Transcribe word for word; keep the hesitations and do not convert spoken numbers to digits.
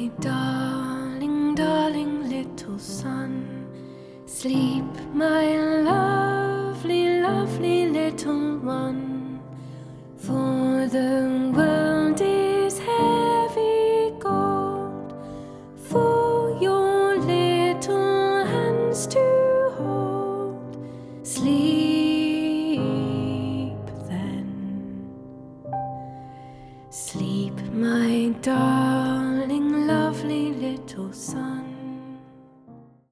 My darling, darling little son, sleep, my lovely, lovely little one.